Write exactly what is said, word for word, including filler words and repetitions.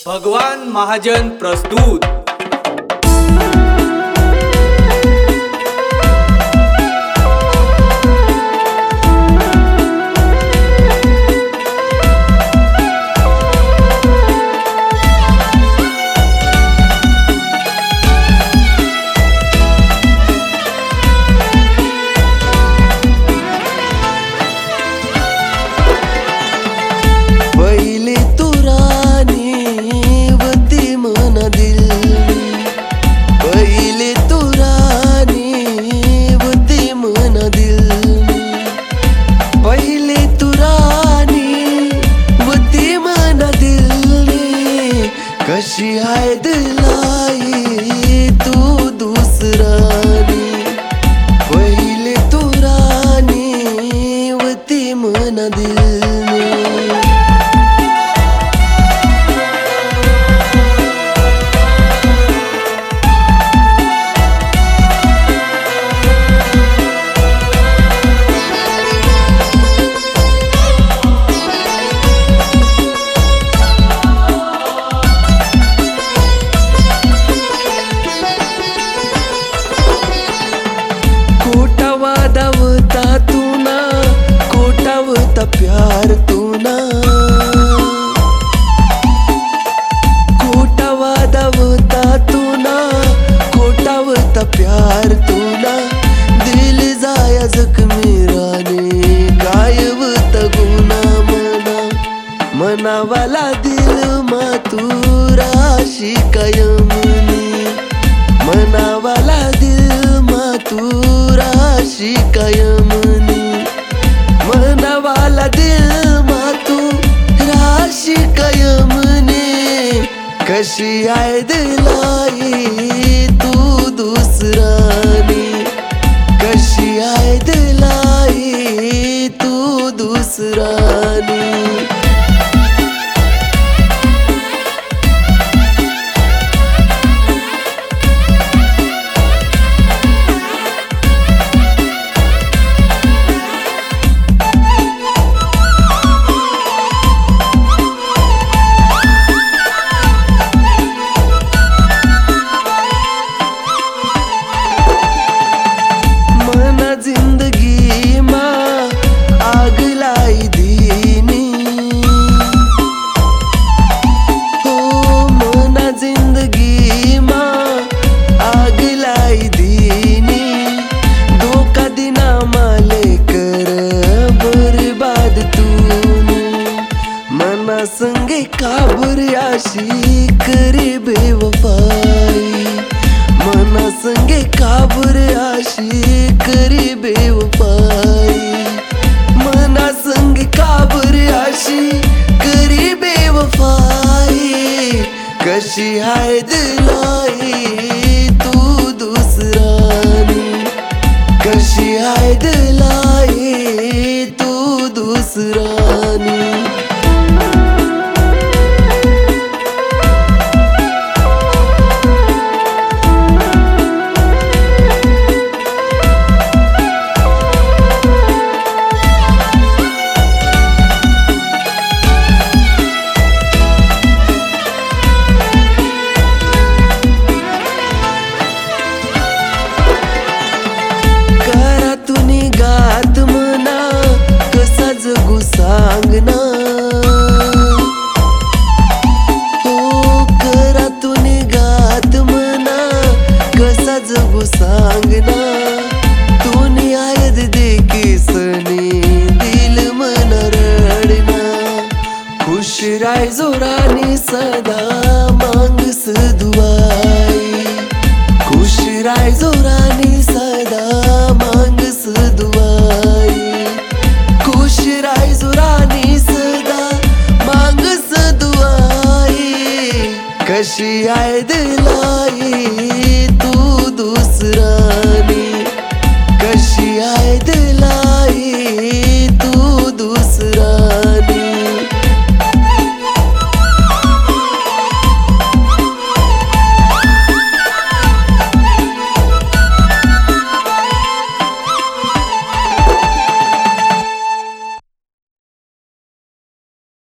भगवान महाजन प्रस्तुत। पहिले तू राणी वती मन दिल, पहिले तू राणी वती मन दिल, पहिले तू राणी वती मन दिल, कशी आहे दिलाई तू दुसरानी, पहिले तू राणी वती मन दिल। वादावता तू ना, कोटावता प्यार तू ना, कोटा वादावता तू ना, कोटावता प्यार तू ना, दिल जाया जखमी राने कायवत गुना मना, मनावाला दिल मातुराशी कायमनी, मनावाला दिल मातुराशी कायमनी, मनावाला दिल मातू राशी कायमनी, कशी आहे दिलाई तू दुसरानी, कशी आहे दिलाई तू दुसरानी। जिंदगी माँ आग लाई दीनी, हो मना जिंदगी माँ आग लाई दीनी, धोखा दिना माले कर बर्बाद तूने, मना संगे काबुर आशी करी बेवफाई, मना संगे काबुर आशी करी बेवफाई, मना संगे काबुर आशी करी बेवफाई, कशी आहे दिलाई तू दुसरानी, कशी आहे दिलाई तू दुसरानी। गात मना कसा जगू सांगना, हो करा तुने गात मना कसा जगू सांगना, तुने आयद देखी सनी दिल मन रडना, खुश राय जोरानी सदा मांगस दुआई, खुश राय जोरानी सदा मांगस दुआई, खुश राय जोरानी सदा मांगस दुआई, कशी आहे